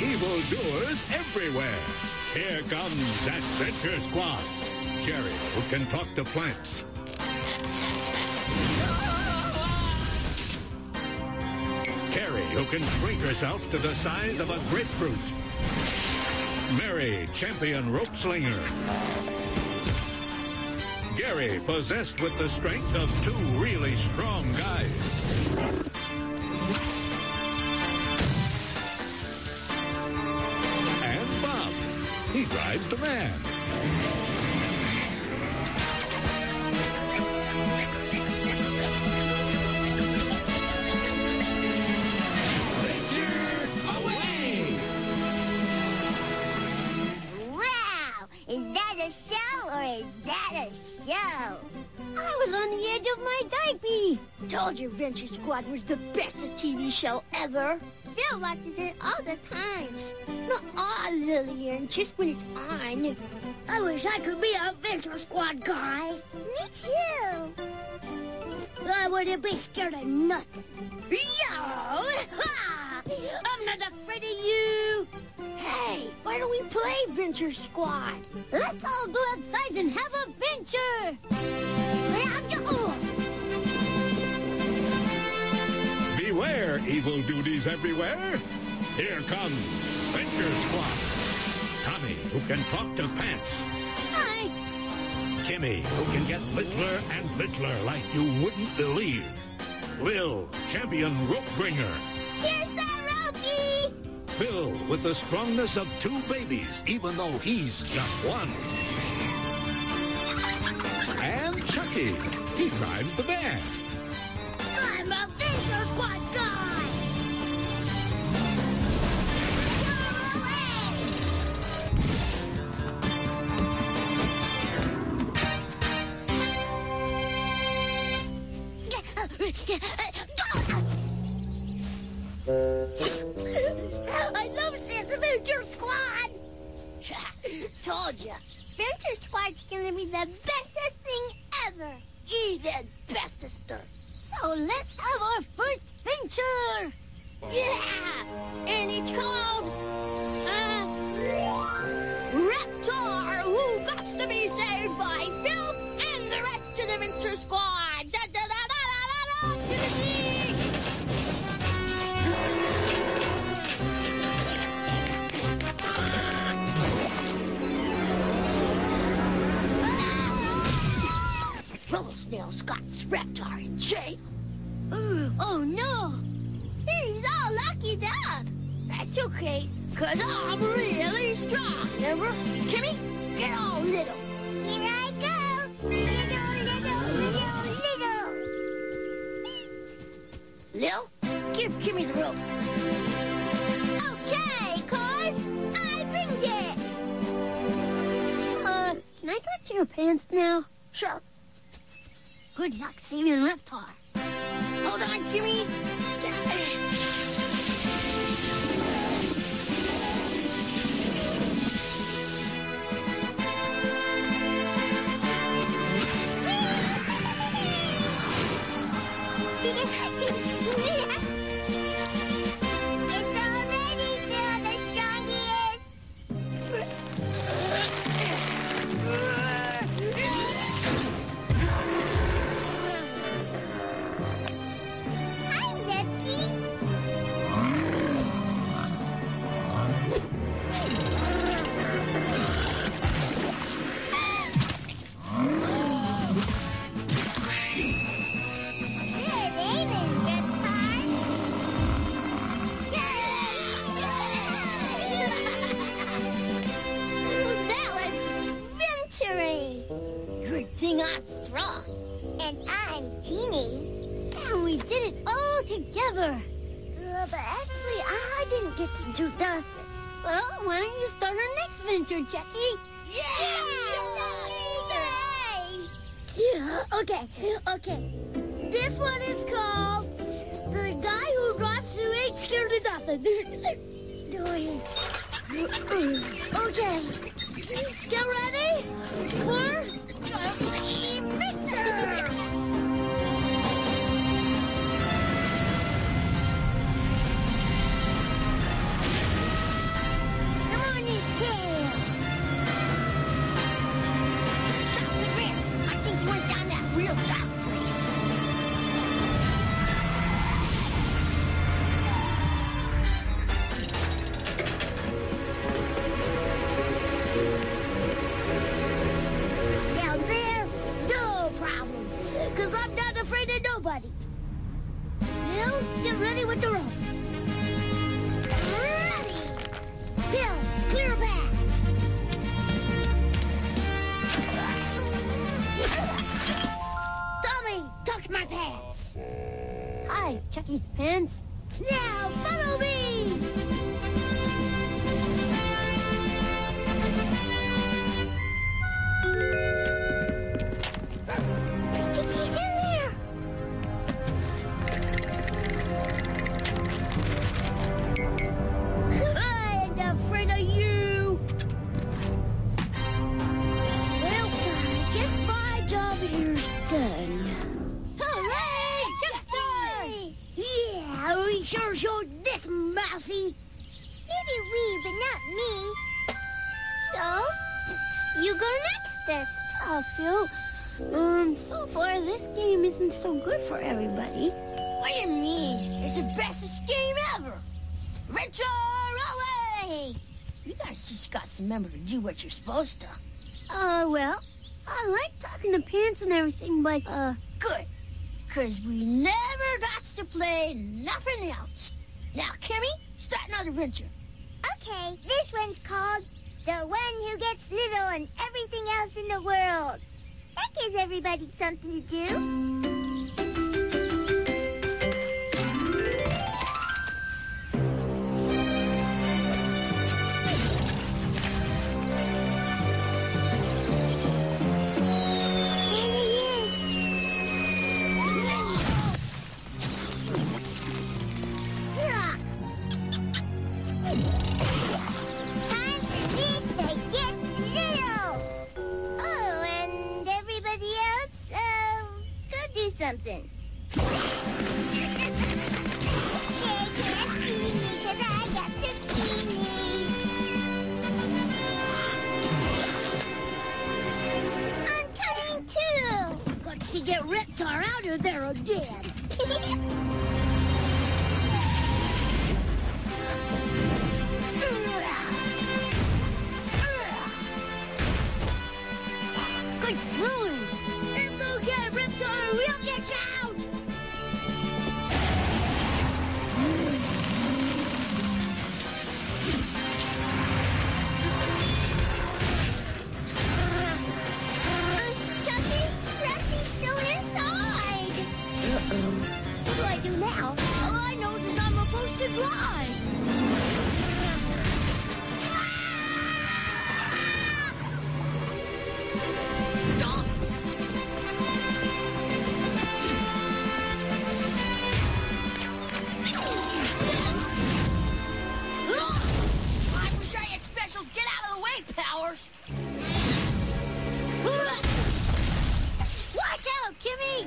evildoers everywhere. Here comes Adventure Squad. Jerry, who can talk to plants. Carrie, who can shrink herself to the size of a grapefruit. Mary, champion rope slinger. Gary, possessed with the strength of two really strong guys. And Bob, he drives the van. I was on the edge of my diaper. Told you Adventure Squad was the bestest TV show ever. Bill watches it all the times. Not all, Lillian, just when it's on. I wish I could be an Adventure Squad guy. Me too. I wouldn't be scared of nothing. Yo! Ha! I'm not afraid of you. Hey, why don't we play Adventure Squad? Let's all go outside and have a venture. Beware, evil duties everywhere. Here comes Adventure Squad. Tommy, who can talk to pants. Hi. Kimmy, who can get littler and littler like you wouldn't believe. Lil, champion rope bringer. Here's the ropey. Phil, with the strongness of two babies, even though he's just one. And Chucky, he drives the van. I'm a Adventure Squad guy. I love this Adventure Squad. Told ya. Adventure Squad's gonna be the bestest thing ever. Even bestester. So let's have our first venture. Yeah! And it's called... Reptar, who gots to be saved by Phil and the rest of the Adventure Squad. Da, da, da, da, da, da, da. Rufflesnail Scott's Reptar in jail. Oh no! He's all locked up. That's okay, 'cause I'm really strong. Remember? Kimmy, get all little. Here I go. Little. Lil, give Kimmy the rope. Okay, cuz I bringed it. Can I touch your pants now? Sure. Good luck saving Reptar. Hold on, Kimmy. It's already Phil, the strongest. Hi, Lefty. Good evening, Reptar. That was venturing. Good thing I'm strong. And I'm Jeannie. And we did it all together. But actually, I didn't get to do nothing. Well, why don't you start our next venture, Jackie? Yeah, okay. This one is called The Guy Who Drives Who Ain't Scared of Nothing. Okay. Get ready for Victor! Pants. Now, follow me! I think he's in there. I ain't afraid of you. Well, I guess my job here's done. Hooray! Chester! Yeah, we sure showed this mousy. Maybe we, but not me. So, you go next this. Phil. So far this game isn't so good for everybody. What do you mean? It's the bestest game ever. Venture away! You guys just got to remember to do what you're supposed to. Well, I like talking to Pants and everything, but, good. 'Cause we never got to play nothing else. Now, Kimmy, start another venture. Okay, this one's called The One Who Gets Little and Everything Else in the World. That gives everybody something to do. Something. They can't see me 'cause I got to see me. I'm coming too. Let's get Reptar out of there again. Good throwing. It's okay, Reptar. We'll get you out. Chucky, Repsy's still inside. What do I do now? All I know is I'm supposed to drive. Stop. I wish I had special get out of the way powers. Watch out, Kimmy!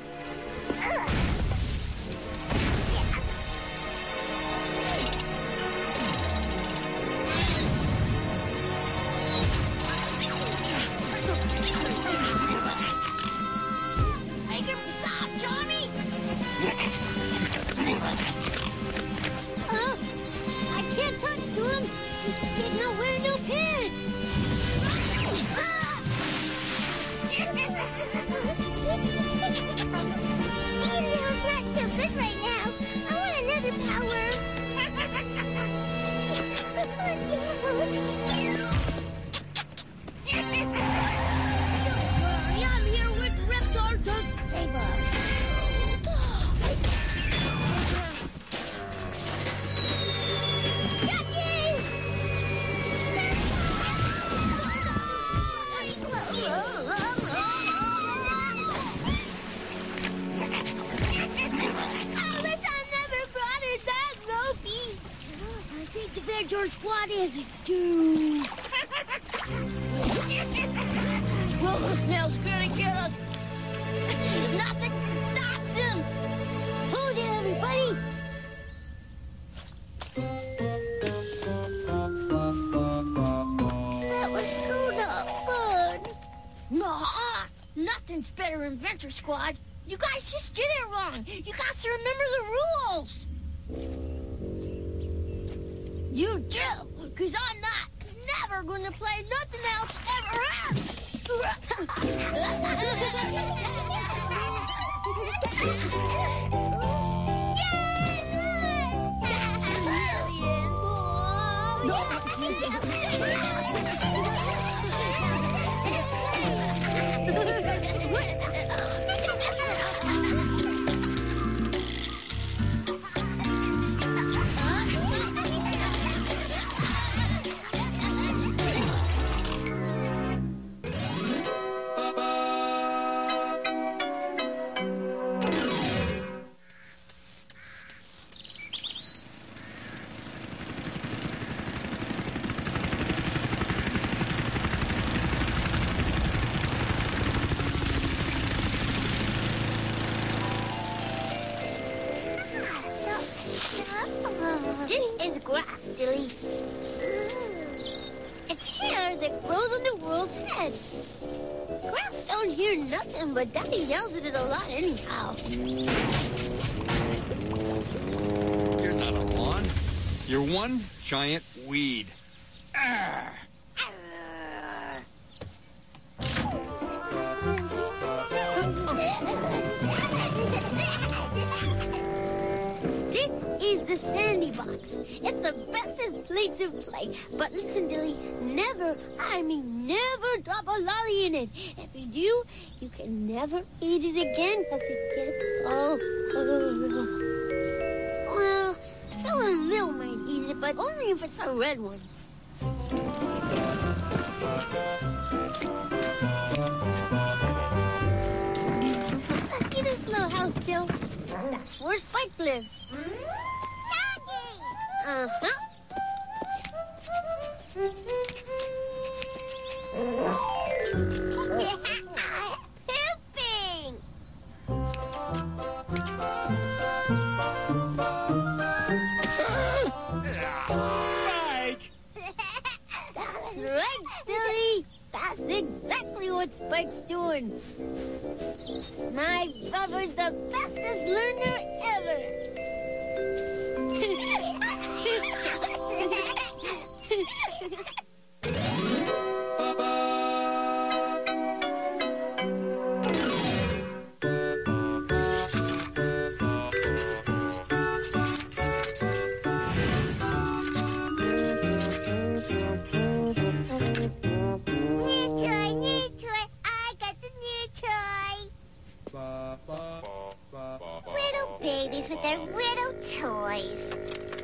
Make him stop, Johnny! I can't touch to him. He's not wearing no pants. Email's not so good right now. I want another power. Don't worry, I'm here with Reptar to save us. Adventure Squad is doomed. Well, the snail's gonna get us. Nothing stops him. Hold it, everybody. That was so not fun. Nuh-uh. Nothing's better than Adventure Squad. You guys just did it wrong. You got to remember the rules. You do, because I'm never going to play nothing else ever. This is grass, Dilly. It's hair that grows on the world's head. Grass don't hear nothing, but Daddy yells at it a lot anyhow. You're not a lawn. You're one giant weed. Arr! This is the Sandy Box. It's the bestest place to play. But listen, Dilly, never, I mean never drop a lolly in it. If you do, you can never eat it again because it gets all... well, someone little might eat it, but only if it's a red one. Let's get this little house, Dill. That's where Spike lives. Daddy! Uh-huh. Pooping! Spike! That's right, Billy. That's exactly what Spike's doing. My brother's the bestest learner New toy, I got the new toy. Little babies with their little toys.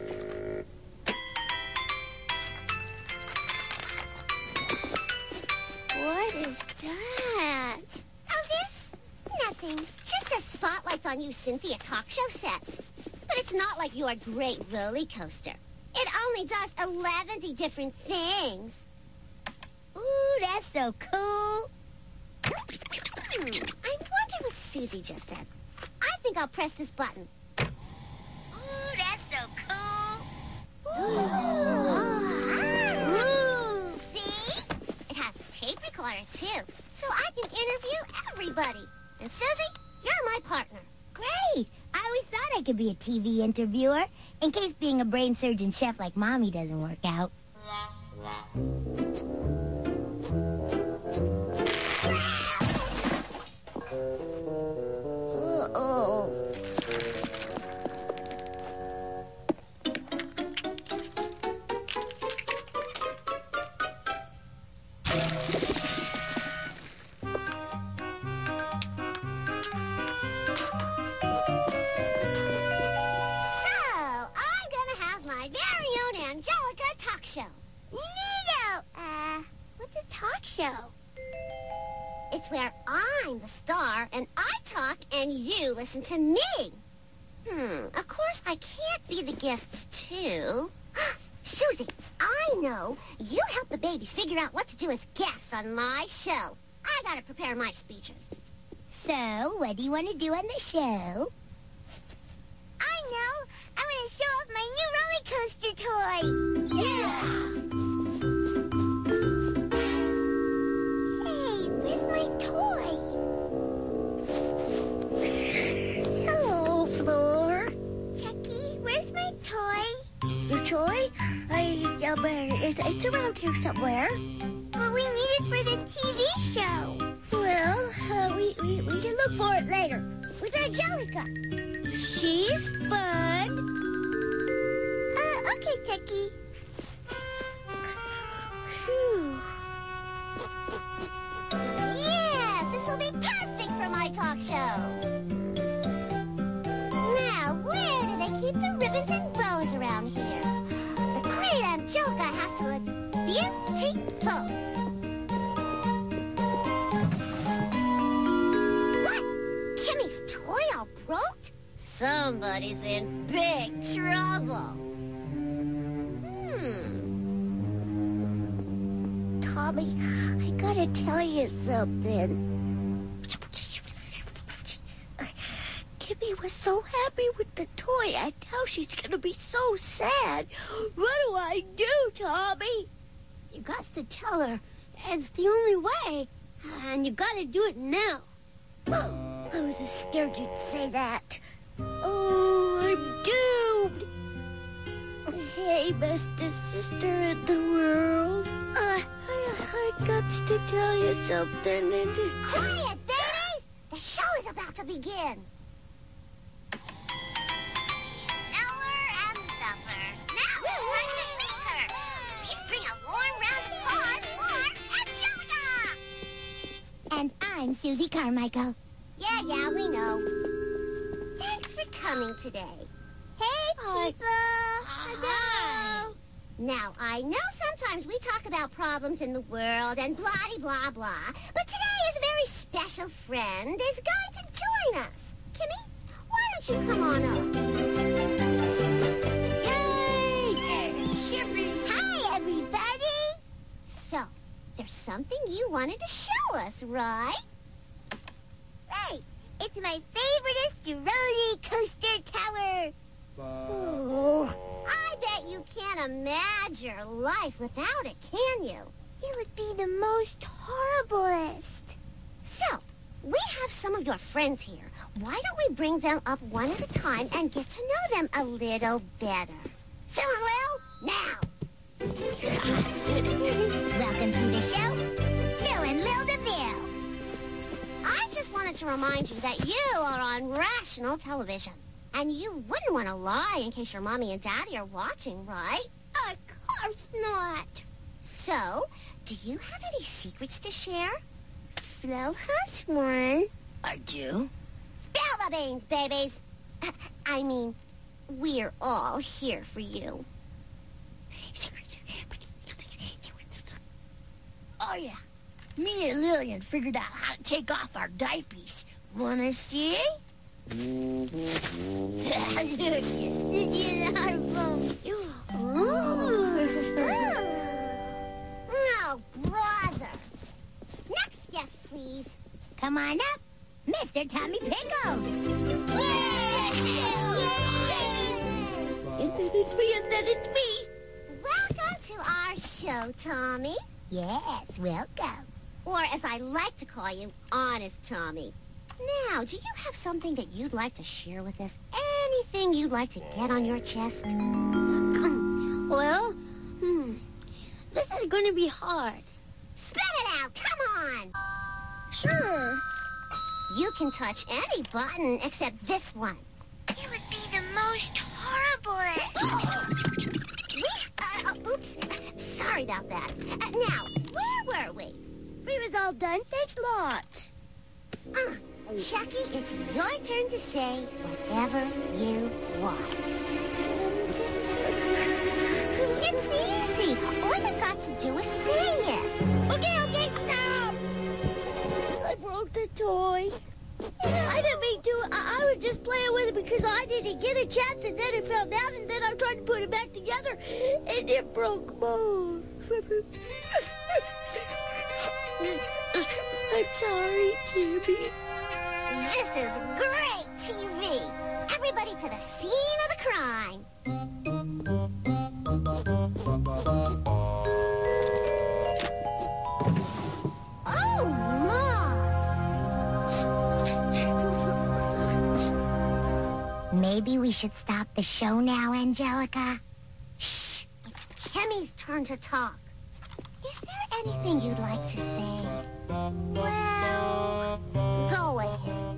What is that? Oh, this? Nothing. Just the spotlights on you, Cynthia talk show set. But it's not like your great roller coaster. It only does 11 different things. Ooh, that's so cool. I wonder what Susie just said. I think I'll press this button. Ooh, that's so cool. See? It has a tape recorder, too. So I can interview everybody. And Susie, you're my partner. Great! I always thought I could be a TV interviewer, in case being a brain surgeon chef like Mommy doesn't work out. Uh-oh. It's where I'm the star, and I talk, and you listen to me. Of course, I can't be the guests, too. Susie, I know. You help the babies figure out what to do as guests on my show. I gotta prepare my speeches. So, what do you want to do on the show? I know. I want to show off my new roller coaster toy. Yeah! Hello, Floor. Chucky, where's my toy? Your toy? It's around here somewhere. Well, we need it for the TV show. Well, we can look for it later. Where's Angelica? She's fun. Okay, Chucky. Phew. Yes, this will be perfect for my talk show. Now, where do they keep the ribbons and bows around here? The great Angelica has to look beautiful. What? Kimmy's toy all broke? Somebody's in big trouble. Tommy, I gotta tell you something. Kimmy was so so happy with the toy, and now she's gonna be so sad. What do I do, Tommy? You got to tell her. It's the only way. And you gotta do it now. I was just scared you'd say that. Oh, I'm doomed. Hey, bestest sister in the world. I got to tell you something. And Quiet, babies! The show is about to begin. Lower and lower. Now it's time to meet her. Please bring a warm round of applause for Angelica. And I'm Susie Carmichael. Yeah, we know. Thanks for coming today. Hey, people. Hello. Now, I know sometimes we talk about problems in the world and blah-de-blah-blah, but today is a very special friend is going to join us. Kimmy, why don't you come on up? yay! It's Kimmy. Hi, everybody. So, there's something you wanted to show us, right? Right. It's my favoriteest roller coaster tower. Oh, I bet you can't imagine your life without it, can you? It would be the most horriblest. So, we have some of your friends here. Why don't we bring them up one at a time and get to know them a little better? Feeling well? Now. Welcome to the show, Phil and Lil DeVille. I just wanted to remind you that you are on rational television. And you wouldn't want to lie in case your mommy and daddy are watching, right? of course not. So, do you have any secrets to share? Flo has one. I do. Spill the beans, babies. I mean, we're all here for you. Oh, yeah. Me and Lillian figured out how to take off our diapers. Wanna see? Oh, brother. Next guest, please. Come on up, Mr. Tommy Pickles. And then it's me, and then it's me. Welcome to our show, Tommy. Yes, welcome. Or as I like to call you, Honest Tommy. Now, do you have something that you'd like to share with us? Anything you'd like to get on your chest? Well, this is going to be hard. Spit it out, come on! Sure. You can touch any button except this one. It would be the most horrible. Oops. Sorry about that. Now, where were we? We was all done. Thanks a lot. Chucky, it's your turn to say whatever you want. It's easy. All you got to do is say it. Okay, stop. I broke the toy. I didn't mean to. I was just playing with it because I didn't get a chance, and then it fell down, and then I tried to put it back together, and it broke both. I'm sorry, Kimmy. This is great TV. Everybody to the scene of the crime. Oh, Mom! Maybe we should stop the show now, Angelica. Shh! It's Kimmy's turn to talk. Is there anything you'd like to say? Well, go ahead.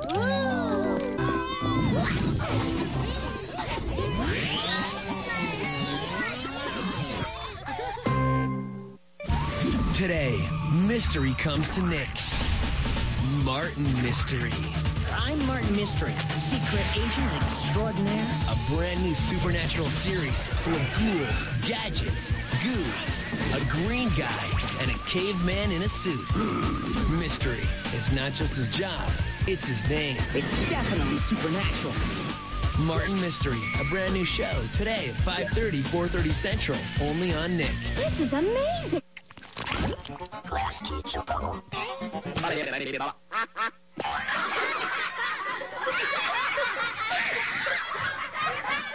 Today, mystery comes to Nick. Martin Mystery. I'm Martin Mystery, secret agent extraordinaire. A brand new supernatural series full of ghouls, gadgets, goo, a green guy, and a caveman in a suit. Mystery. It's not just his job, it's his name. It's definitely supernatural. Martin Mystery, a brand new show today at 5:30, 4:30 Central, only on Nick. This is amazing. Class teacher.